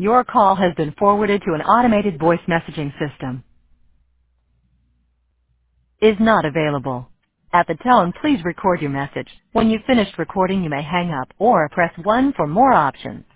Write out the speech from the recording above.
Your call has been forwarded to an automated voice messaging system. Is not available. At the tone, please record your message. When you've finished recording, you may hang up or press 1 for more options.